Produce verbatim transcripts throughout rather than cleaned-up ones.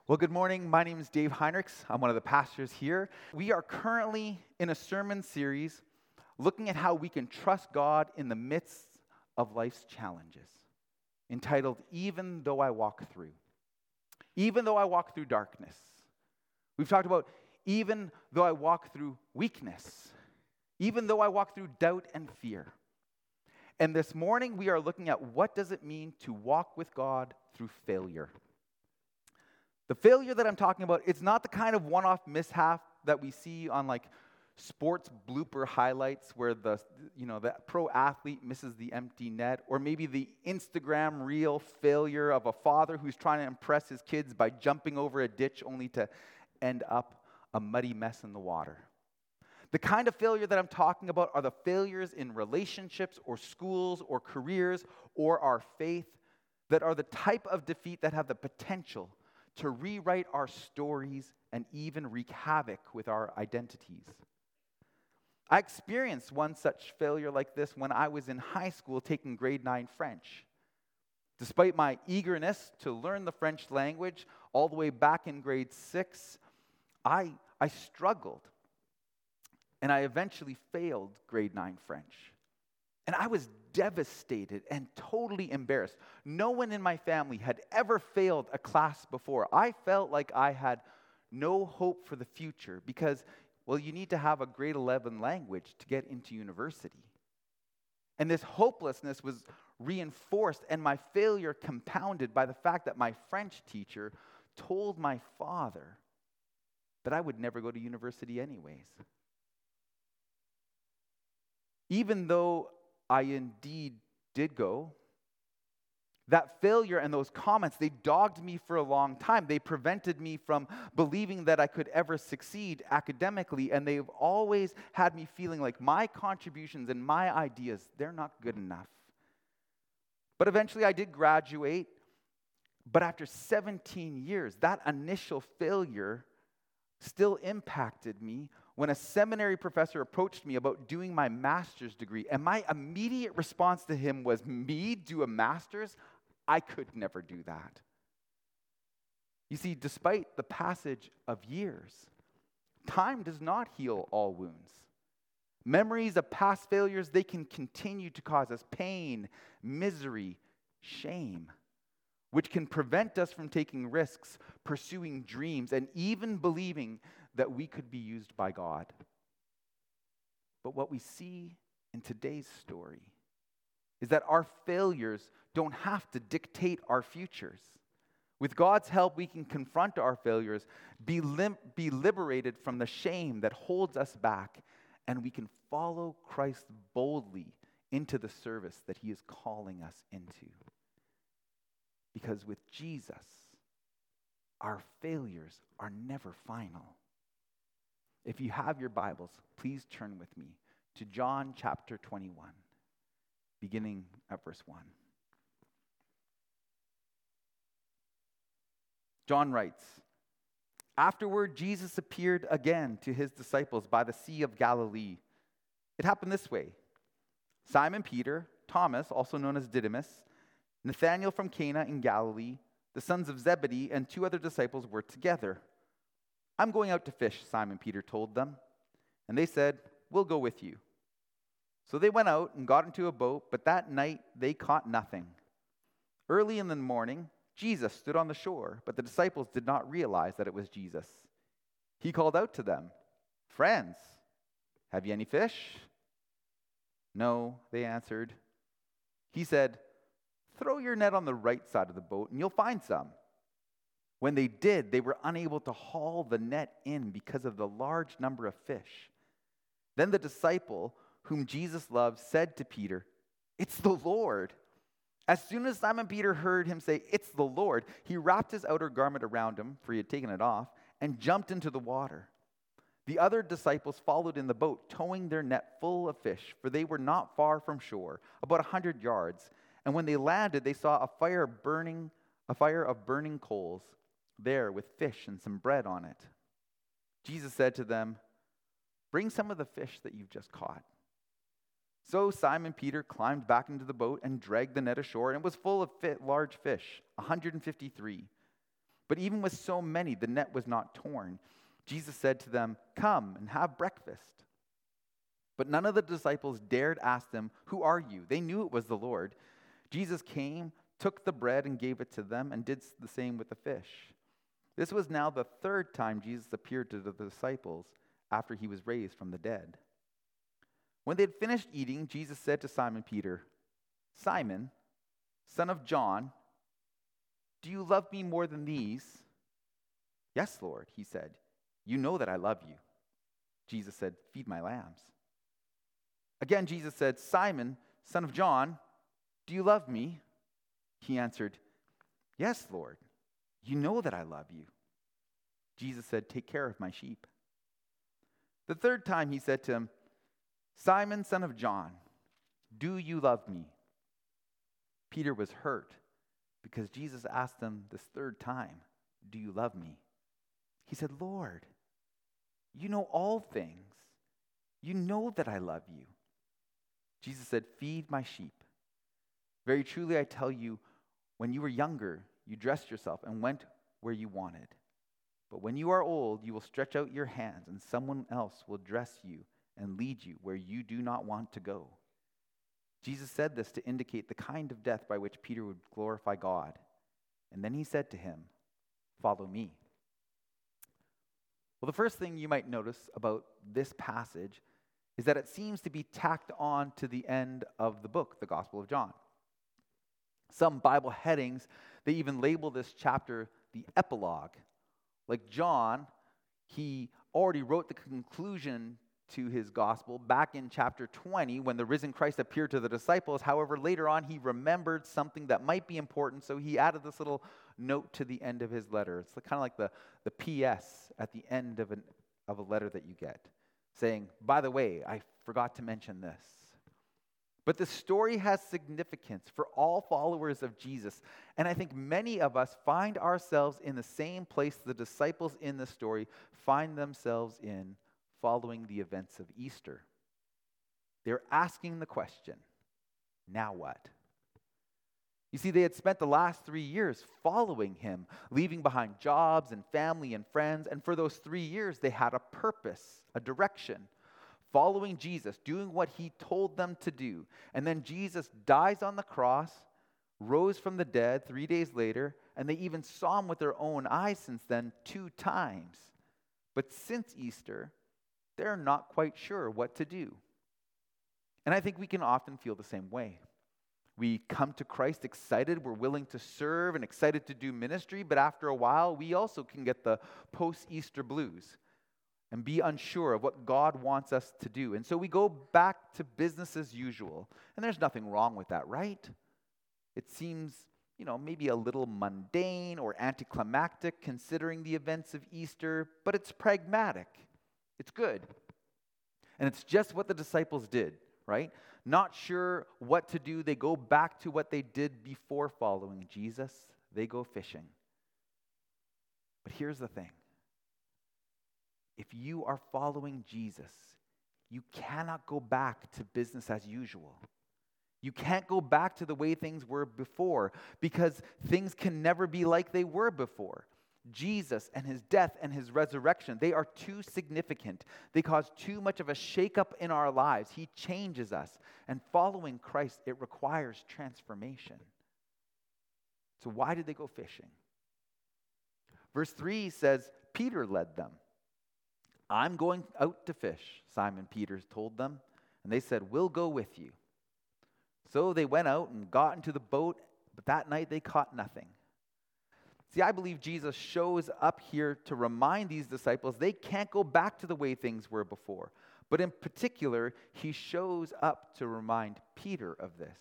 Well, good morning. My name is Dave Heinrichs. I'm one of the pastors here. We are currently in a sermon series looking at how we can trust God in the midst of life's challenges, entitled, Even Though I Walk Through. Even though I walk through darkness. We've talked about even though I walk through weakness, even though I walk through doubt and fear. And this morning we are looking at what does it mean to walk with God through failure. The failure that I'm talking about, it's not the kind of one-off mishap that we see on like sports blooper highlights where the you know the pro athlete misses the empty net, or maybe the Instagram reel failure of a father who's trying to impress his kids by jumping over a ditch only to end up a muddy mess in the water. The kind of failure that I'm talking about are the failures in relationships or schools or careers or our faith that are the type of defeat that have the potential to rewrite our stories and even wreak havoc with our identities. I experienced one such failure like this when I was in high school taking grade nine French. Despite my eagerness to learn the French language all the way back in grade six, I, I struggled. And I eventually failed grade nine French. And I was devastated and totally embarrassed. No one in my family had ever failed a class before. I felt like I had no hope for the future because, well, you need to have a grade eleven language to get into university. And this hopelessness was reinforced and my failure compounded by the fact that my French teacher told my father that I would never go to university anyways. Even though I indeed did go, that failure and those comments, they dogged me for a long time. They prevented me from believing that I could ever succeed academically, and they've always had me feeling like my contributions and my ideas, they're not good enough. But eventually I did graduate, but after seventeen years, that initial failure still impacted me when a seminary professor approached me about doing my master's degree, and my immediate response to him was, me do a master's? I could never do that. You see, despite the passage of years, time does not heal all wounds. Memories of past failures, they can continue to cause us pain, misery, shame, which can prevent us from taking risks, pursuing dreams, and even believing that we could be used by God. But what we see in today's story is that our failures don't have to dictate our futures. With God's help, we can confront our failures, be, lim- be liberated from the shame that holds us back, and we can follow Christ boldly into the service that He is calling us into. Because with Jesus, our failures are never final. If you have your Bibles, please turn with me to John chapter twenty-one, beginning at verse one. John writes, "Afterward, Jesus appeared again to His disciples by the Sea of Galilee. It happened this way. Simon Peter, Thomas, also known as Didymus, Nathanael from Cana in Galilee, the sons of Zebedee, and two other disciples were together. 'I'm going out to fish,' Simon Peter told them. And they said, 'We'll go with you.' So they went out and got into a boat, but that night they caught nothing. Early in the morning, Jesus stood on the shore, but the disciples did not realize that it was Jesus. He called out to them, 'Friends, have you any fish?' 'No,' they answered. He said, 'Throw your net on the right side of the boat and you'll find some.' When they did, they were unable to haul the net in because of the large number of fish. Then the disciple whom Jesus loved said to Peter, 'It's the Lord.' As soon as Simon Peter heard him say, 'It's the Lord,' he wrapped his outer garment around him, for he had taken it off, and jumped into the water. The other disciples followed in the boat, towing their net full of fish, for they were not far from shore, about a hundred yards. And when they landed, they saw a fire burning, a fire of burning coals there with fish and some bread on it. Jesus said to them, 'Bring some of the fish that you've just caught.' So Simon Peter climbed back into the boat and dragged the net ashore, and it was full of fit, large fish, one hundred fifty-three. But even with so many, the net was not torn. Jesus said to them, "Come and have breakfast." But none of the disciples dared ask them, "Who are you?" They knew it was the Lord. Jesus came, took the bread and gave it to them, and did the same with the fish. This was now the third time Jesus appeared to the disciples after he was raised from the dead. When they had finished eating, Jesus said to Simon Peter, "Simon, son of John, do you love me more than these?" "Yes, Lord," he said. "You know that I love you." Jesus said, "Feed my lambs." Again, Jesus said, "Simon, son of John, do you love me?" He answered, "Yes, Lord, you know that I love you." Jesus said, "Take care of my sheep." The third time he said to him, "Simon, son of John, do you love me?" Peter was hurt because Jesus asked him this third time, "Do you love me?" He said, "Lord, you know all things. You know that I love you." Jesus said, "Feed my sheep. Very truly I tell you, when you were younger, you dressed yourself and went where you wanted. But when you are old, you will stretch out your hands, and someone else will dress you and lead you where you do not want to go." Jesus said this to indicate the kind of death by which Peter would glorify God. And then he said to him, "Follow me." Well, the first thing you might notice about this passage is that it seems to be tacked on to the end of the book, the Gospel of John. Some Bible headings, they even label this chapter the epilogue. Like John, he already wrote the conclusion to his gospel back in chapter twenty when the risen Christ appeared to the disciples. However, later on, he remembered something that might be important, so he added this little note to the end of his letter. It's kind of like the, the P S at the end of, an, of a letter that you get, saying, "By the way, I forgot to mention this." But the story has significance for all followers of Jesus. And I think many of us find ourselves in the same place the disciples in the story find themselves in following the events of Easter. They're asking the question, now what? You see, they had spent the last three years following him, leaving behind jobs and family and friends. And for those three years, they had a purpose, a direction. Following Jesus, doing what he told them to do. And then Jesus dies on the cross, rose from the dead three days later, and they even saw him with their own eyes since then two times. But since Easter, they're not quite sure what to do. And I think we can often feel the same way. We come to Christ excited, we're willing to serve and excited to do ministry, but after a while, we also can get the post-Easter blues and be unsure of what God wants us to do. And so we go back to business as usual. And there's nothing wrong with that, right? It seems, you know, maybe a little mundane or anticlimactic considering the events of Easter, but it's pragmatic. It's good. And it's just what the disciples did, right? Not sure what to do, they go back to what they did before following Jesus. They go fishing. But here's the thing. If you are following Jesus, you cannot go back to business as usual. You can't go back to the way things were before because things can never be like they were before. Jesus and his death and his resurrection, they are too significant. They cause too much of a shakeup in our lives. He changes us. And following Christ, it requires transformation. So why did they go fishing? Verse three says, Peter led them. "I'm going out to fish," Simon Peter told them. And they said, "We'll go with you." So they went out and got into the boat, but that night they caught nothing. See, I believe Jesus shows up here to remind these disciples they can't go back to the way things were before. But in particular, he shows up to remind Peter of this.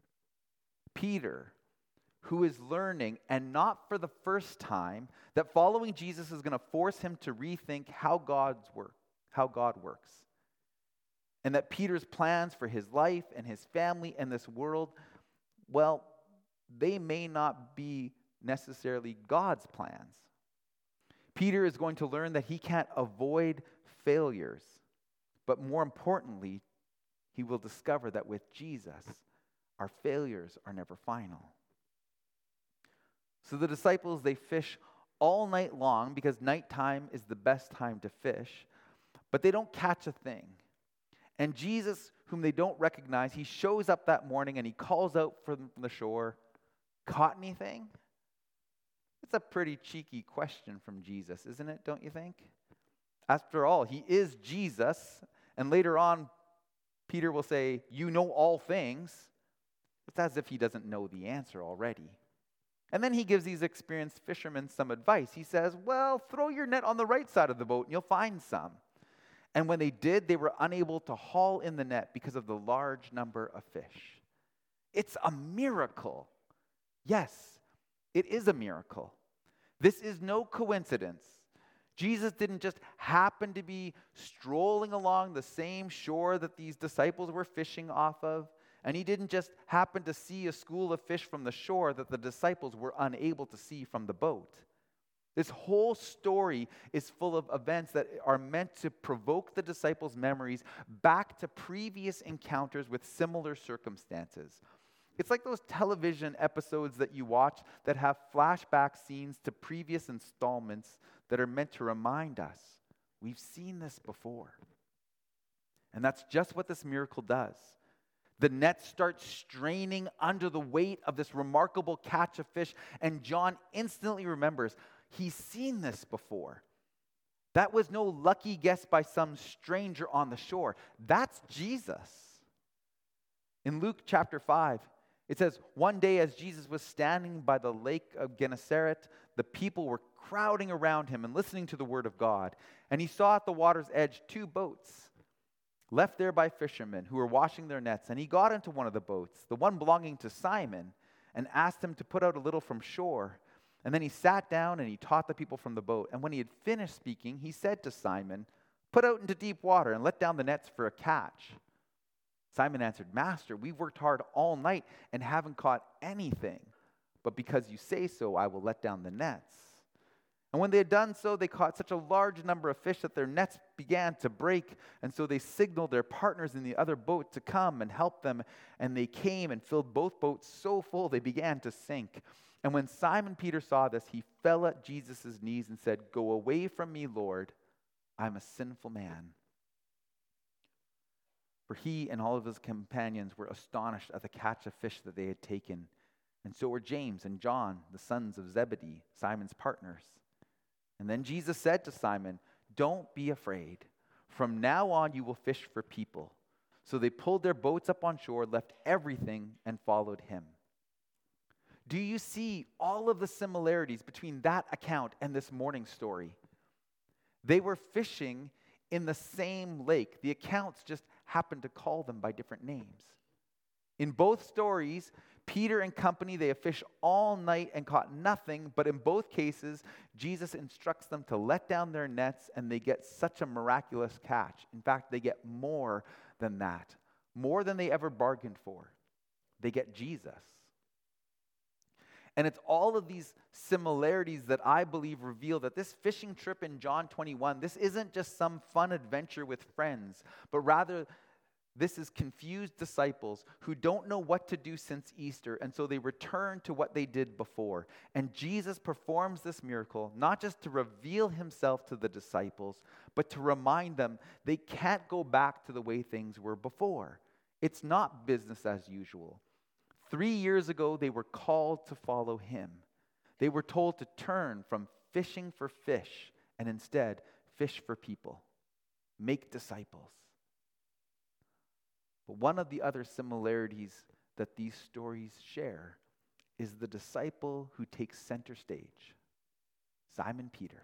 Peter, who is learning, and not for the first time, that following Jesus is going to force him to rethink how God's work, how God works. And that Peter's plans for his life and his family and this world, well, they may not be necessarily God's plans. Peter is going to learn that he can't avoid failures, but more importantly, he will discover that with Jesus, our failures are never final. So the disciples, they fish all night long because nighttime is the best time to fish, but they don't catch a thing. And Jesus, whom they don't recognize, he shows up that morning and he calls out from the shore, "Caught anything?" It's a pretty cheeky question from Jesus, isn't it, don't you think? After all, he is Jesus, and later on, Peter will say, "You know all things." It's as if he doesn't know the answer already. And then he gives these experienced fishermen some advice. He says, "Well, throw your net on the right side of the boat and you'll find some." And when they did, they were unable to haul in the net because of the large number of fish. It's a miracle. Yes, it is a miracle. This is no coincidence. Jesus didn't just happen to be strolling along the same shore that these disciples were fishing off of, and he didn't just happen to see a school of fish from the shore that the disciples were unable to see from the boat. This whole story is full of events that are meant to provoke the disciples' memories back to previous encounters with similar circumstances. It's like those television episodes that you watch that have flashback scenes to previous installments that are meant to remind us, we've seen this before. And that's just what this miracle does. The net starts straining under the weight of this remarkable catch of fish, and John instantly remembers, he's seen this before. That was no lucky guess by some stranger on the shore. That's Jesus. In Luke chapter five, it says, "One day as Jesus was standing by the lake of Gennesaret, the people were crowding around him and listening to the word of God. And he saw at the water's edge two boats left there by fishermen who were washing their nets. And he got into one of the boats, the one belonging to Simon, and asked him to put out a little from shore. And then he sat down and he taught the people from the boat. And when he had finished speaking, he said to Simon, 'Put out into deep water and let down the nets for a catch.' Simon answered, 'Master, we've worked hard all night and haven't caught anything. But because you say so, I will let down the nets.' And when they had done so, they caught such a large number of fish that their nets began to break. And so they signaled their partners in the other boat to come and help them. And they came and filled both boats so full they began to sink. And when Simon Peter saw this, he fell at Jesus' knees and said, 'Go away from me, Lord. I'm a sinful man.' For he and all of his companions were astonished at the catch of fish that they had taken. And so were James and John, the sons of Zebedee, Simon's partners. And then Jesus said to Simon, 'Don't be afraid. From now on you will fish for people.' So they pulled their boats up on shore, left everything, and followed him." Do you see all of the similarities between that account and this morning's story? They were fishing in the same lake. The accounts just happened to call them by different names. In both stories, Peter and company, they have fished all night and caught nothing, but in both cases, Jesus instructs them to let down their nets and they get such a miraculous catch. In fact, they get more than that, more than they ever bargained for. They get Jesus. And it's all of these similarities that I believe reveal that this fishing trip in John twenty-one, this isn't just some fun adventure with friends, but rather this is confused disciples who don't know what to do since Easter, and so they return to what they did before. And Jesus performs this miracle not just to reveal himself to the disciples, but to remind them they can't go back to the way things were before. It's not business as usual. Three years ago, they were called to follow him. They were told to turn from fishing for fish and instead fish for people. Make disciples. But one of the other similarities that these stories share is the disciple who takes center stage, Simon Peter.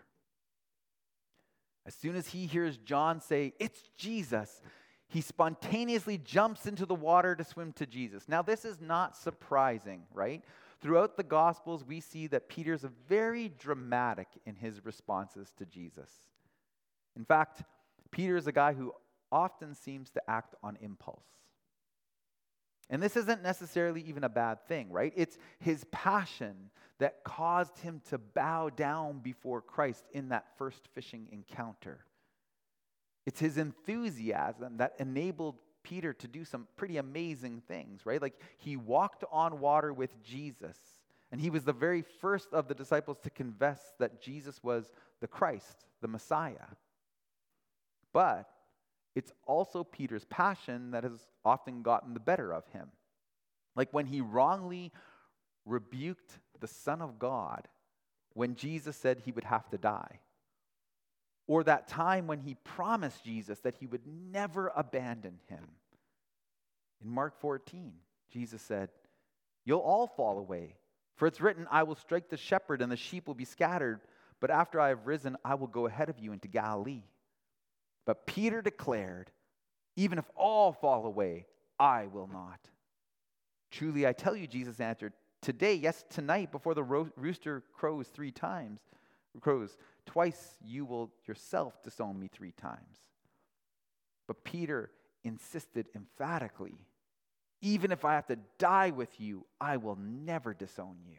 As soon as he hears John say, "It's Jesus," he spontaneously jumps into the water to swim to Jesus. Now, this is not surprising, right? Throughout the Gospels, we see that Peter's very dramatic in his responses to Jesus. In fact, Peter is a guy who often seems to act on impulse. And this isn't necessarily even a bad thing, right? It's his passion that caused him to bow down before Christ in that first fishing encounter. It's his enthusiasm that enabled Peter to do some pretty amazing things, right? Like he walked on water with Jesus And he was the very first of the disciples to confess that Jesus was the Christ, the Messiah. But it's also Peter's passion that has often gotten the better of him. Like when he wrongly rebuked the Son of God when Jesus said he would have to die. Or that time when he promised Jesus that he would never abandon him. In Mark fourteen, Jesus said, "You'll all fall away. For it's written, I will strike the shepherd and the sheep will be scattered. But after I have risen, I will go ahead of you into Galilee." But Peter declared, "Even if all fall away, I will not." "Truly, I tell you," Jesus answered, "today, yes, tonight, before the ro- rooster crows three times, crows twice, you will yourself disown me three times." But Peter insisted emphatically, "Even if I have to die with you, I will never disown you."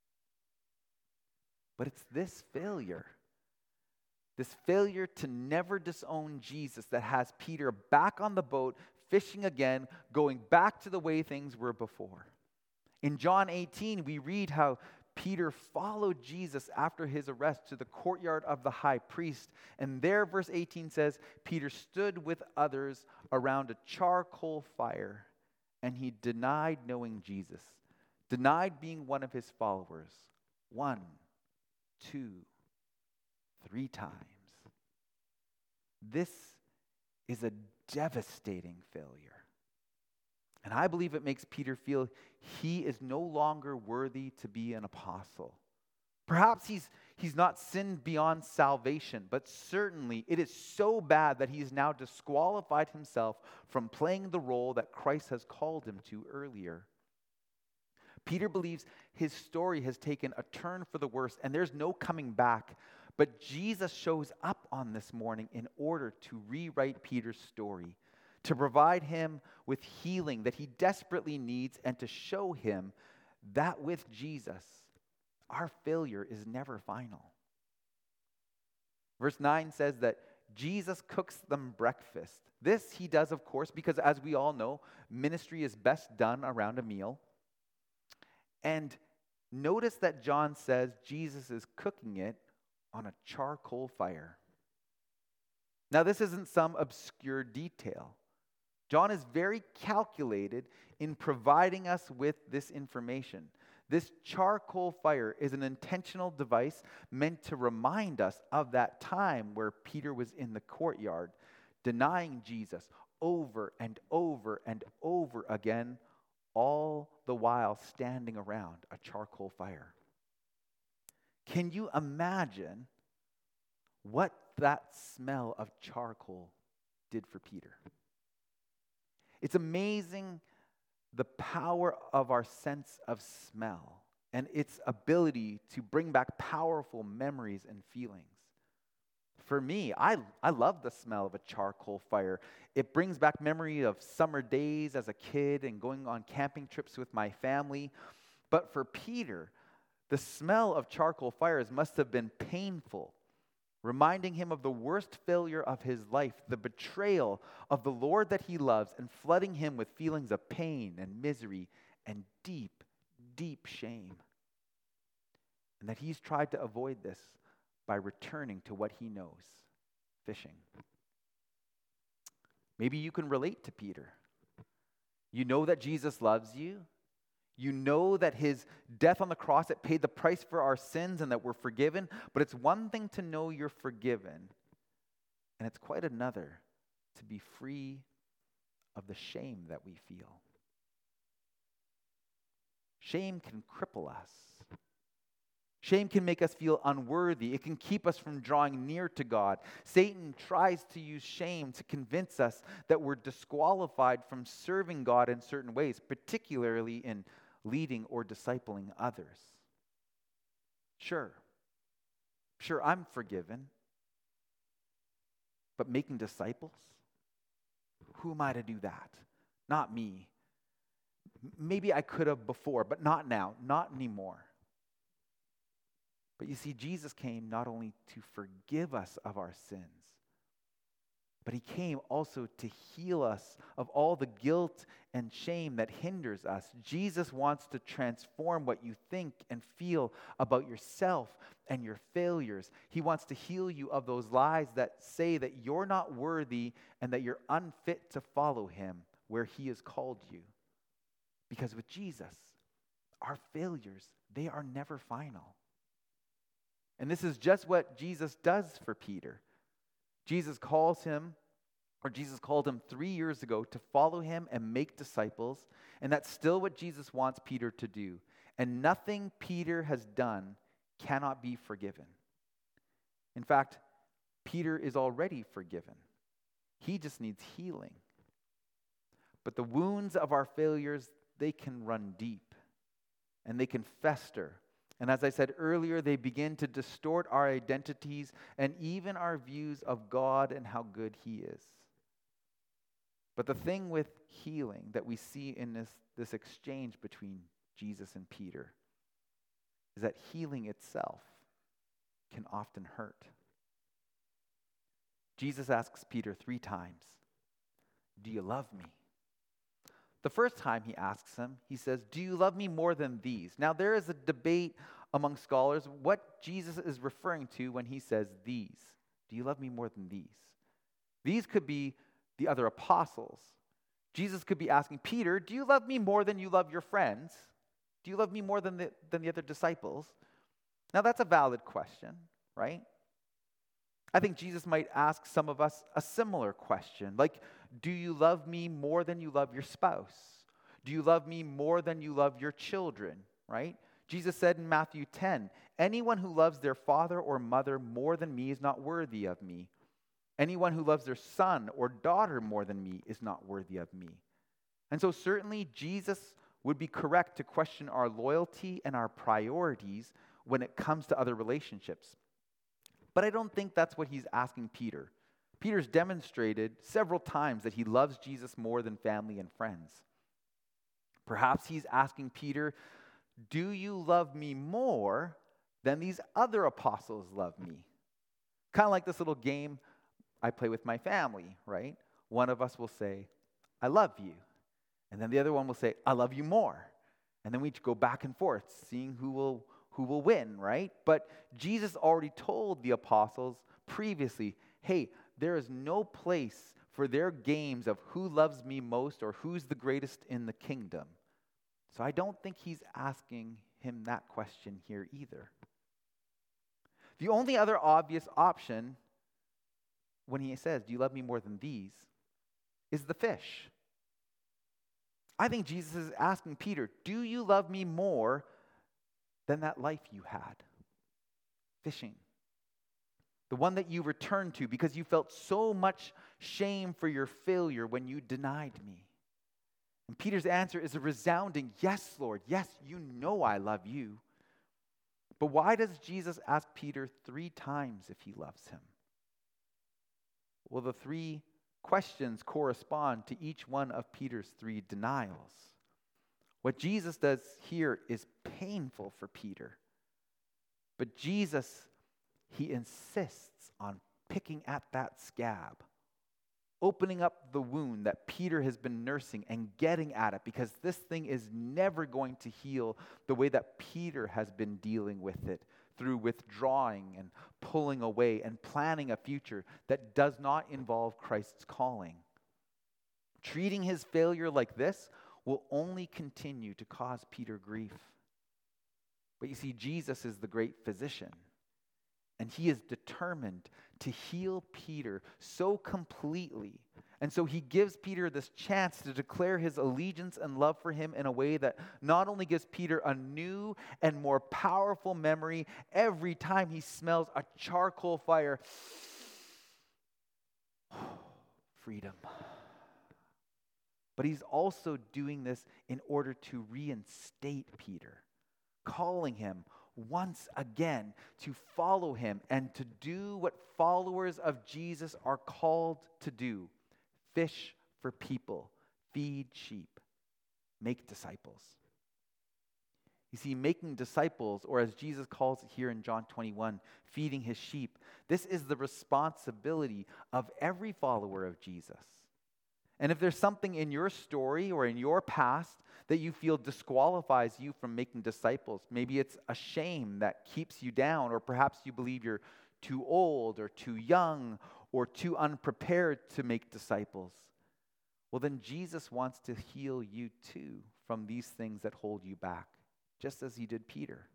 But it's this failure, this failure to never disown Jesus that has Peter back on the boat, fishing again, going back to the way things were before. In John eighteen, we read how Peter followed Jesus after his arrest to the courtyard of the high priest. And there, verse eighteen says, Peter stood with others around a charcoal fire, and he denied knowing Jesus, denied being one of his followers. One, two, three times. This is a devastating failure. And I believe it makes Peter feel he is no longer worthy to be an apostle. Perhaps he's, he's not sinned beyond salvation, but certainly it is so bad that he's now disqualified himself from playing the role that Christ has called him to earlier. Peter believes his story has taken a turn for the worse, and there's no coming back. But Jesus shows up on this morning in order to rewrite Peter's story, to provide him with healing that he desperately needs, and to show him that with Jesus, our failure is never final. Verse nine says that Jesus cooks them breakfast. This he does, of course, because as we all know, ministry is best done around a meal. And notice that John says Jesus is cooking it on a charcoal fire. Now, this isn't some obscure detail. John is very calculated in providing us with this information. This charcoal fire is an intentional device meant to remind us of that time where Peter was in the courtyard, denying Jesus over and over and over again, all the while standing around a charcoal fire. Can you imagine what that smell of charcoal did for Peter? It's amazing the power of our sense of smell and its ability to bring back powerful memories and feelings. For me, I, I love the smell of a charcoal fire. It brings back memory of summer days as a kid and going on camping trips with my family. But for Peter, the smell of charcoal fires must have been painful, reminding him of the worst failure of his life, the betrayal of the Lord that he loves, and flooding him with feelings of pain and misery and deep, deep shame. And that he's tried to avoid this by returning to what he knows, fishing. Maybe you can relate to Peter. You know that Jesus loves you. You know that his death on the cross, it paid the price for our sins and that we're forgiven. But it's one thing to know you're forgiven, and it's quite another to be free of the shame that we feel. Shame can cripple us. Shame can make us feel unworthy. It can keep us from drawing near to God. Satan tries to use shame to convince us that we're disqualified from serving God in certain ways, particularly in leading or discipling others. Sure, sure, I'm forgiven, but making disciples? Who am I to do that? Not me. Maybe I could have before, but not now, not anymore. But you see, Jesus came not only to forgive us of our sins, but he came also to heal us of all the guilt and shame that hinders us. Jesus wants to transform what you think and feel about yourself and your failures. He wants to heal you of those lies that say that you're not worthy and that you're unfit to follow him where he has called you. Because with Jesus, our failures, they are never final. And this is just what Jesus does for Peter. Jesus calls him, or Jesus called him three years ago to follow him and make disciples, and that's still what Jesus wants Peter to do. And nothing Peter has done cannot be forgiven. In fact, Peter is already forgiven. He just needs healing. But the wounds of our failures, they can run deep, and they can fester. And as I said earlier, they begin to distort our identities and even our views of God and how good he is. But the thing with healing that we see in this, this exchange between Jesus and Peter is that healing itself can often hurt. Jesus asks Peter three times, "Do you love me?" The first time he asks him, he says, "Do you love me more than these?" Now, there is a debate among scholars what Jesus is referring to when he says these. Do you love me more than these? These could be the other apostles. Jesus could be asking Peter, "Do you love me more than you love your friends? Do you love me more than the, than the other disciples?" Now, that's a valid question, right? I think Jesus might ask some of us a similar question, like, do you love me more than you love your spouse? Do you love me more than you love your children, right? Jesus said in Matthew ten, "Anyone who loves their father or mother more than me is not worthy of me. Anyone who loves their son or daughter more than me is not worthy of me." And so certainly Jesus would be correct to question our loyalty and our priorities when it comes to other relationships. But I don't think that's what he's asking Peter. Peter's demonstrated several times that he loves Jesus more than family and friends. Perhaps he's asking Peter, "Do you love me more than these other apostles love me?" Kind of like this little game I play with my family, right? One of us will say, "I love you." And then the other one will say, "I love you more." And then we go back and forth, seeing who will who will win, right? But Jesus already told the apostles previously, hey, there is no place for their games of who loves me most or who's the greatest in the kingdom. So I don't think he's asking him that question here either. The only other obvious option when he says, "Do you love me more than these?" is the fish. I think Jesus is asking Peter, "Do you love me more than that life you had? Fishing. The one that you returned to because you felt so much shame for your failure when you denied me." And Peter's answer is a resounding, "Yes, Lord. Yes, you know I love you." But why does Jesus ask Peter three times if he loves him? Well, the three questions correspond to each one of Peter's three denials. What Jesus does here is painful for Peter. But Jesus, he insists on picking at that scab, opening up the wound that Peter has been nursing and getting at it, because this thing is never going to heal the way that Peter has been dealing with it, through withdrawing and pulling away and planning a future that does not involve Christ's calling. Treating his failure like this will only continue to cause Peter grief. But you see, Jesus is the great physician, and he is determined to heal Peter so completely. And so he gives Peter this chance to declare his allegiance and love for him in a way that not only gives Peter a new and more powerful memory every time he smells a charcoal fire. Freedom. But he's also doing this in order to reinstate Peter, calling him once again to follow him and to do what followers of Jesus are called to do: fish for people, feed sheep, make disciples. You see, making disciples, or as Jesus calls it here in John twenty-one, feeding his sheep, this is the responsibility of every follower of Jesus. And if there's something in your story or in your past that you feel disqualifies you from making disciples, maybe it's a shame that keeps you down, or perhaps you believe you're too old or too young or too unprepared to make disciples, well, then Jesus wants to heal you too from these things that hold you back, just as he did Peter.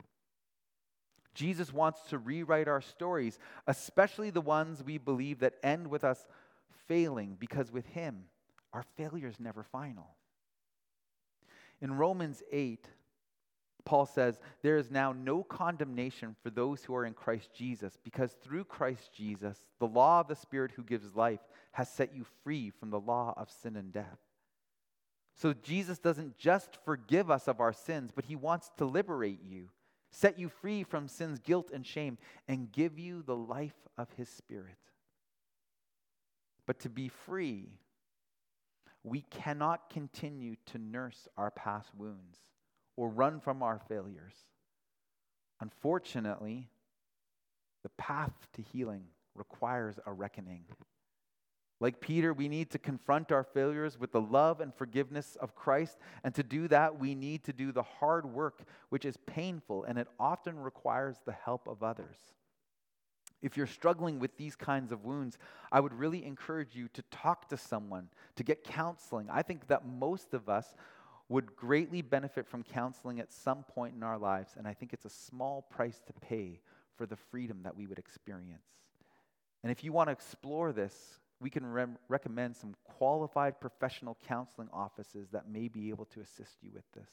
Jesus wants to rewrite our stories, especially the ones we believe that end with us failing, because with him, our failure is never final. In Romans eight, Paul says, there is now no condemnation for those who are in Christ Jesus, because through Christ Jesus, the law of the Spirit who gives life has set you free from the law of sin and death. So Jesus doesn't just forgive us of our sins, but he wants to liberate you, set you free from sin's guilt and shame, and give you the life of his Spirit. But to be free, we cannot continue to nurse our past wounds or run from our failures. Unfortunately, the path to healing requires a reckoning. Like Peter, we need to confront our failures with the love and forgiveness of Christ, and to do that, we need to do the hard work, which is painful, and it often requires the help of others. If you're struggling with these kinds of wounds, I would really encourage you to talk to someone, to get counseling. I think that most of us would greatly benefit from counseling at some point in our lives, and I think it's a small price to pay for the freedom that we would experience. And if you want to explore this, we can re- recommend some qualified professional counseling offices that may be able to assist you with this.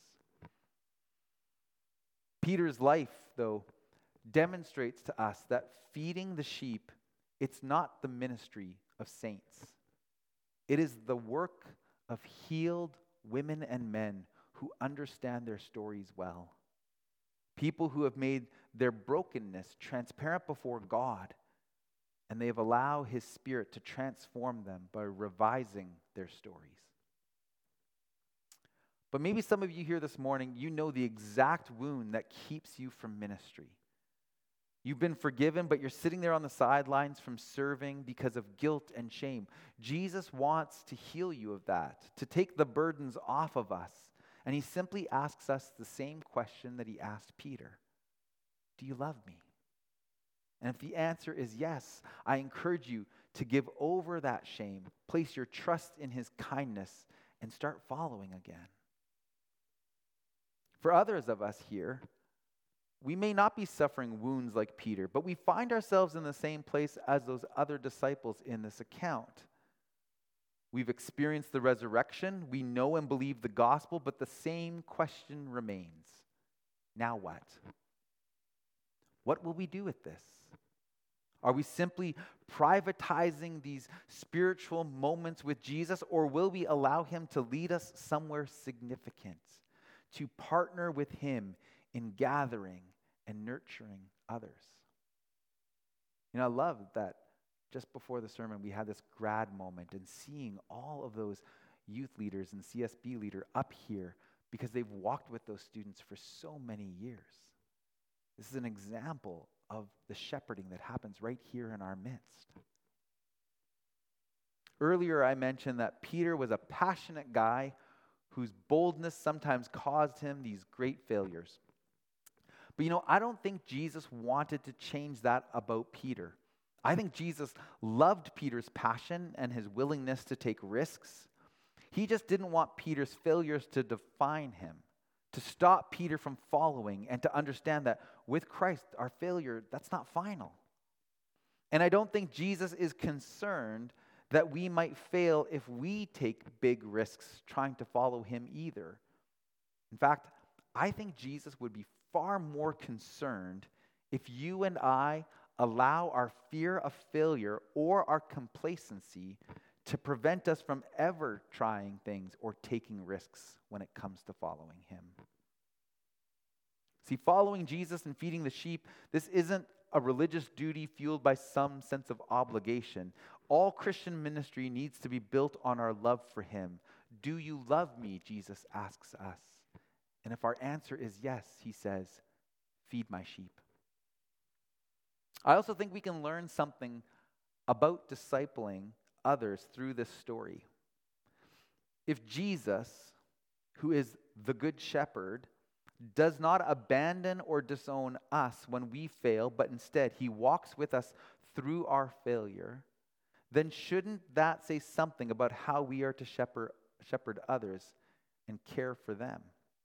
Peter's life, though, demonstrates to us that feeding the sheep, it's not the ministry of saints. It is the work of healed women and men who understand their stories well. People who have made their brokenness transparent before God, and they have allowed his Spirit to transform them by revising their stories. But maybe some of you here this morning, you know the exact wound that keeps you from ministry. You've been forgiven, but you're sitting there on the sidelines from serving because of guilt and shame. Jesus wants to heal you of that, to take the burdens off of us. And he simply asks us the same question that he asked Peter. Do you love me? And if the answer is yes, I encourage you to give over that shame, place your trust in his kindness, and start following again. For others of us here, we may not be suffering wounds like Peter, but we find ourselves in the same place as those other disciples in this account. We've experienced the resurrection, we know and believe the gospel, but the same question remains. Now what? What will we do with this? Are we simply privatizing these spiritual moments with Jesus, or will we allow him to lead us somewhere significant, to partner with him in gathering and nurturing others? You know, I love that just before the sermon we had this grad moment, and seeing all of those youth leaders and C S B leader up here because they've walked with those students for so many years. This is an example of the shepherding that happens right here in our midst. Earlier I mentioned that Peter was a passionate guy whose boldness sometimes caused him these great failures. But you know, I don't think Jesus wanted to change that about Peter. I think Jesus loved Peter's passion and his willingness to take risks. He just didn't want Peter's failures to define him, to stop Peter from following, and to understand that with Christ, our failure, that's not final. And I don't think Jesus is concerned that we might fail if we take big risks trying to follow him either. In fact, I think Jesus would be far more concerned if you and I allow our fear of failure or our complacency to prevent us from ever trying things or taking risks when it comes to following him. See, following Jesus and feeding the sheep, this isn't a religious duty fueled by some sense of obligation. All Christian ministry needs to be built on our love for him. Do you love me? Jesus asks us. And if our answer is yes, he says, feed my sheep. I also think we can learn something about discipling others through this story. If Jesus, who is the good shepherd, does not abandon or disown us when we fail, but instead he walks with us through our failure, then shouldn't that say something about how we are to shepherd, shepherd others and care for them?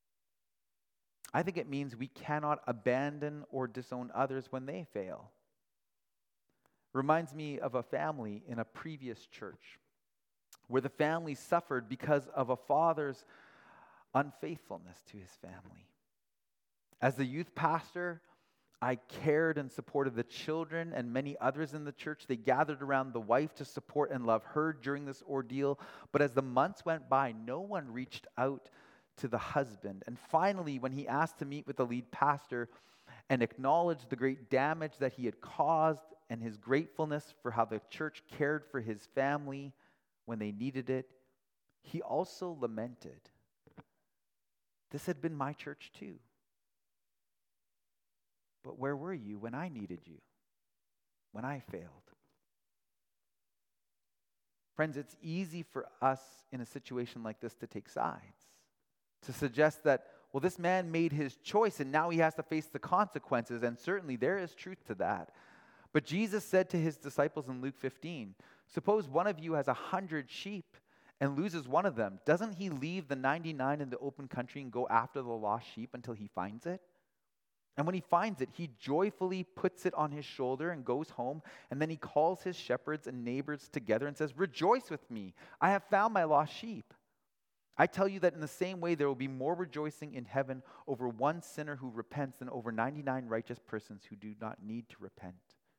I think it means we cannot abandon or disown others when they fail. Reminds me of a family in a previous church where the family suffered because of a father's unfaithfulness to his family. As the youth pastor, I cared and supported the children and many others in the church. They gathered around the wife to support and love her during this ordeal. But as the months went by, no one reached out to the husband. And finally, when he asked to meet with the lead pastor and acknowledge the great damage that he had caused and his gratefulness for how the church cared for his family when they needed it, he also lamented, "This had been my church too. But where were you when I needed you, when I failed?" Friends, it's easy for us in a situation like this to take sides, to suggest that, well, this man made his choice and now he has to face the consequences, and certainly there is truth to that. But Jesus said to his disciples in Luke fifteen, suppose one of you has a hundred sheep and loses one of them. Doesn't he leave the ninety-nine in the open country and go after the lost sheep until he finds it? And when he finds it, he joyfully puts it on his shoulder and goes home, and then he calls his shepherds and neighbors together and says, "Rejoice with me, I have found my lost sheep." I tell you that in the same way, there will be more rejoicing in heaven over one sinner who repents than over ninety-nine righteous persons who do not need to repent.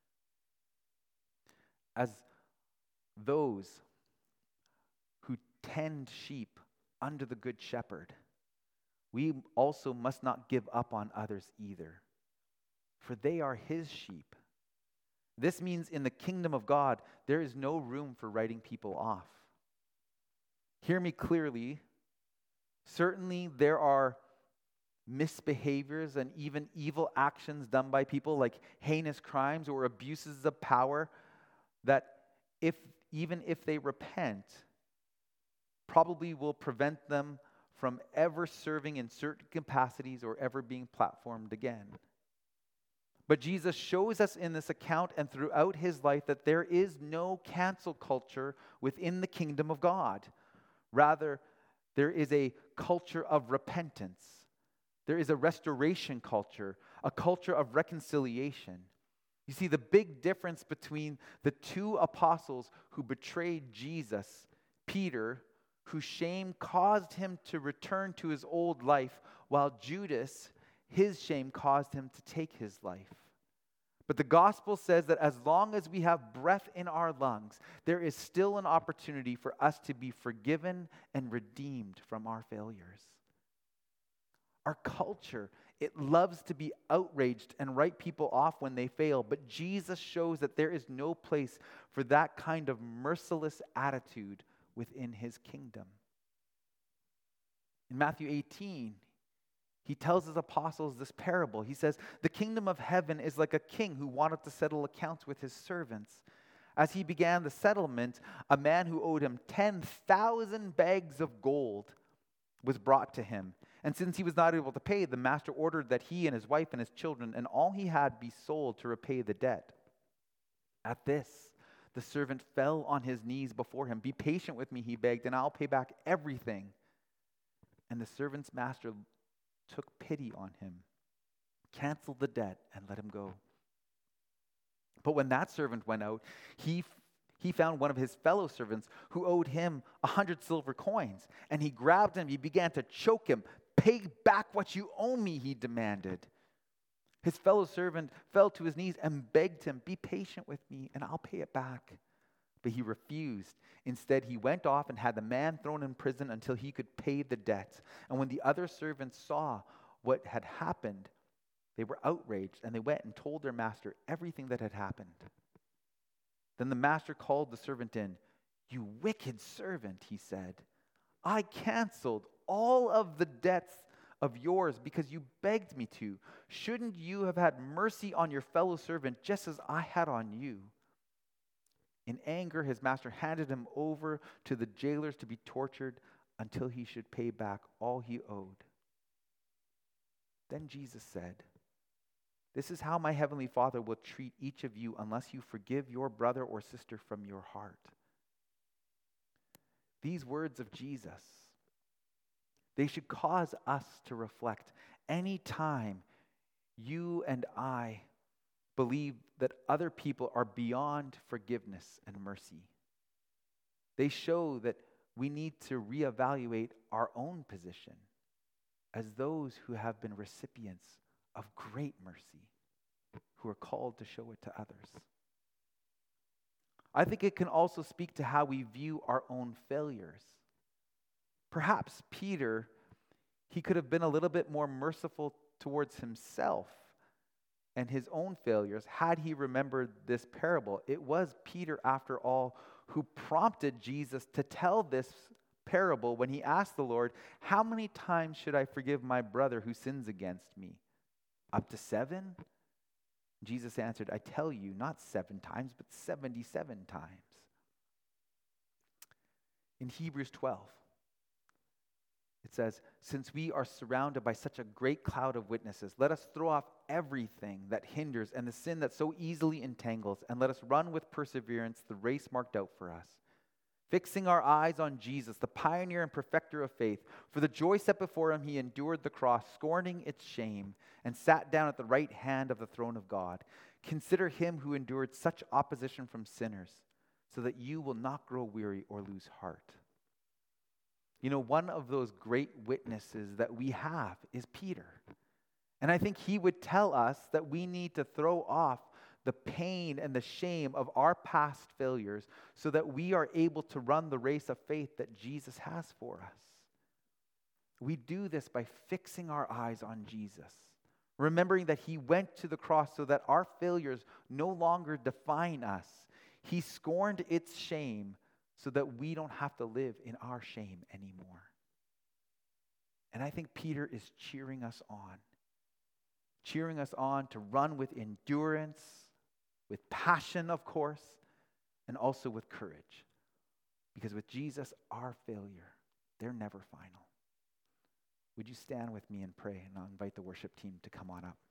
As those who tend sheep under the good shepherd, we also must not give up on others either, for they are his sheep. This means in the kingdom of God, there is no room for writing people off. Hear me clearly. Certainly, there are misbehaviors and even evil actions done by people, like heinous crimes or abuses of power, that if even if they repent, probably will prevent them from ever serving in certain capacities or ever being platformed again. But Jesus shows us in this account and throughout his life that there is no cancel culture within the kingdom of God. Rather, there is a culture of repentance. There is a restoration culture, a culture of reconciliation. You see, the big difference between the two apostles who betrayed Jesus, Peter, whose shame caused him to return to his old life, while Judas, his shame caused him to take his life. But the gospel says that as long as we have breath in our lungs, there is still an opportunity for us to be forgiven and redeemed from our failures. Our culture, it loves to be outraged and write people off when they fail, but Jesus shows that there is no place for that kind of merciless attitude within his kingdom. In Matthew eighteen, he tells his apostles this parable. He says, "The kingdom of heaven is like a king who wanted to settle accounts with his servants. As he began the settlement, a man who owed him ten thousand bags of gold was brought to him. And since he was not able to pay, the master ordered that he and his wife and his children and all he had be sold to repay the debt. At this, the servant fell on his knees before him. 'Be patient with me,' he begged, 'and I'll pay back everything.' And the servant's master took pity on him, canceled the debt, and let him go. But when that servant went out, he he found one of his fellow servants who owed him a hundred silver coins. And he grabbed him, he began to choke him. 'Pay back what you owe me,' he demanded. His fellow servant fell to his knees and begged him, 'Be patient with me, and I'll pay it back.' But he refused. Instead, he went off and had the man thrown in prison until he could pay the debt. And when the other servants saw what had happened, they were outraged, and they went and told their master everything that had happened. Then the master called the servant in. 'You wicked servant,' he said, 'I canceled all of the debts of yours because you begged me to. Shouldn't you have had mercy on your fellow servant just as I had on you?" In anger, his master handed him over to the jailers to be tortured until he should pay back all he owed. Then Jesus said, "This is how my heavenly Father will treat each of you unless you forgive your brother or sister from your heart." These words of Jesus, they should cause us to reflect. Any time you and I believe that other people are beyond forgiveness and mercy, they show that we need to reevaluate our own position as those who have been recipients of great mercy, who are called to show it to others. I think it can also speak to how we view our own failures. Perhaps Peter, he could have been a little bit more merciful towards himself and his own failures had he remembered this parable. It was Peter, after all, who prompted Jesus to tell this parable when he asked the Lord, "How many times should I forgive my brother who sins against me? Up to seven?" Jesus answered, "I tell you, not seven times, but seventy-seven times." In Hebrews twelve, it says, "Since we are surrounded by such a great cloud of witnesses, let us throw off everything that hinders and the sin that so easily entangles, and let us run with perseverance the race marked out for us, fixing our eyes on Jesus, the pioneer and perfecter of faith. For the joy set before him, he endured the cross, scorning its shame, and sat down at the right hand of the throne of God. Consider him who endured such opposition from sinners, so that you will not grow weary or lose heart." You know, one of those great witnesses that we have is Peter. And I think he would tell us that we need to throw off the pain and the shame of our past failures so that we are able to run the race of faith that Jesus has for us. We do this by fixing our eyes on Jesus, remembering that he went to the cross so that our failures no longer define us. He scorned its shame so that we don't have to live in our shame anymore. And I think Peter is cheering us on, cheering us on to run with endurance, with passion, of course, and also with courage. Because with Jesus, our failure, they're never final. Would you stand with me and pray? And I'll invite the worship team to come on up.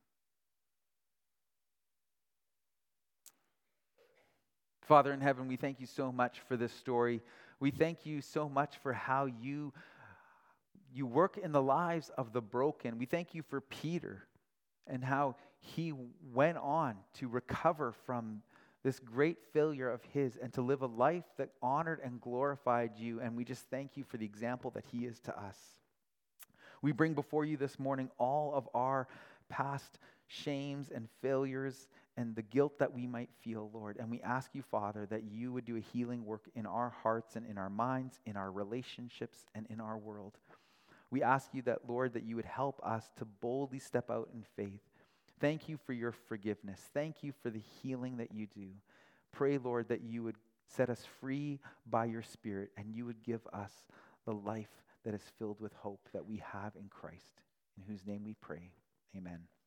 Father in heaven, we thank you so much for this story. We thank you so much for how you, you work in the lives of the broken. We thank you for Peter and how he went on to recover from this great failure of his and to live a life that honored and glorified you. And we just thank you for the example that he is to us. We bring before you this morning all of our past shames and failures and the guilt that we might feel, Lord. And we ask you, Father, that you would do a healing work in our hearts and in our minds, in our relationships, and in our world. We ask you that, Lord, that you would help us to boldly step out in faith. Thank you for your forgiveness. Thank you for the healing that you do. Pray, Lord, that you would set us free by your Spirit and you would give us the life that is filled with hope that we have in Christ, in whose name we pray. Amen.